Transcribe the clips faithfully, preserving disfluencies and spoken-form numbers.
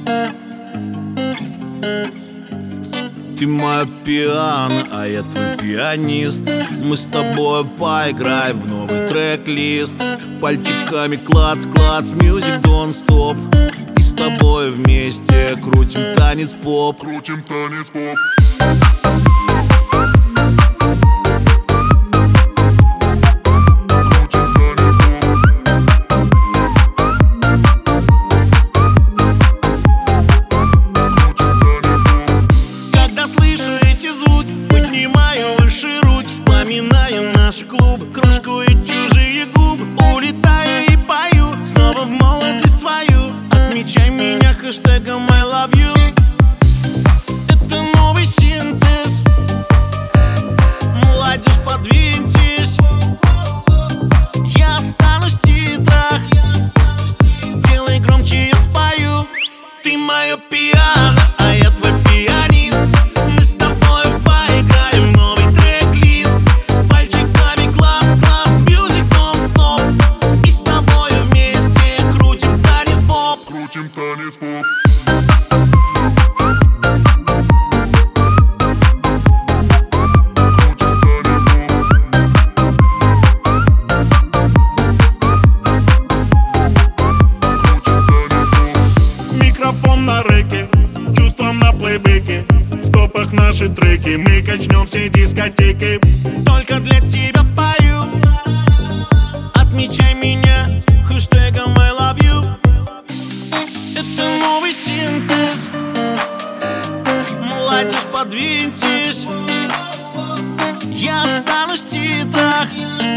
Ты моя пиано, а я твой пианист. Мы с тобой поиграем в новый трек-лист. Пальчиками клац-клац, music don't stop. И с тобой вместе крутим танец поп. Крутим танец поп. Вспоминаю наши клубы, кружку и чужие губы. Улетаю и пою снова в молодость свою. Отмечай меня хэштегом I love you. Это новый синтез. Молодежь, подвиньтесь. Я останусь в титрах. Делай громче, я спою. Ты мое пиано, а я твой пианист. Мы с тобой поиграем в новый трек-лист. Пальчиками класс-класс, music don't stop. И с тобой вместе крутим танец поп. Крутим танец поп. Микрофон на рэке, чувства на плейбеке. В топах наши треки, мы качнем все дискотеки. Только для тебя пою. Отмечай меня хэштегом I love you. Это новый синтез. Молодежь, подвиньтесь. Я останусь в титрах.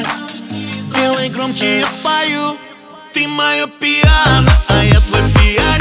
Делай громче, я спою. Ты мое пиано, а я твой пианист.